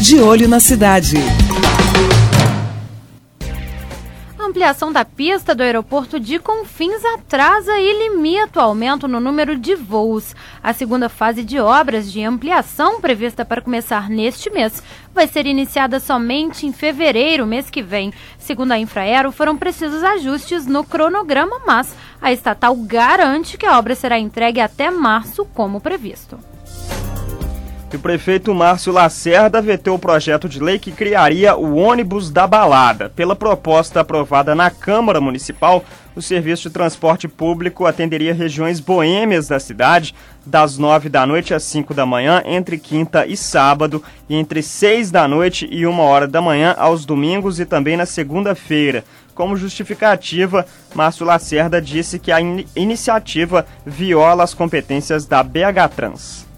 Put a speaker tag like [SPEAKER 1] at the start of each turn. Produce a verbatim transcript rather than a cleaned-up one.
[SPEAKER 1] De Olho na Cidade.
[SPEAKER 2] A ampliação da pista do aeroporto de Confins atrasa e limita o aumento no número de voos. A segunda fase de obras de ampliação, prevista para começar neste mês, vai ser iniciada somente em fevereiro, mês que vem. Segundo a Infraero, foram precisos ajustes no cronograma, mas a estatal garante que a obra será entregue até março, como previsto.
[SPEAKER 3] O prefeito Márcio Lacerda vetou o projeto de lei que criaria o ônibus da balada. Pela proposta aprovada na Câmara Municipal, o serviço de transporte público atenderia regiões boêmias da cidade das nove da noite às cinco da manhã, entre quinta e sábado, e entre seis da noite e uma hora da manhã aos domingos e também na segunda-feira. Como justificativa, Márcio Lacerda disse que a in- iniciativa viola as competências da B H Trans.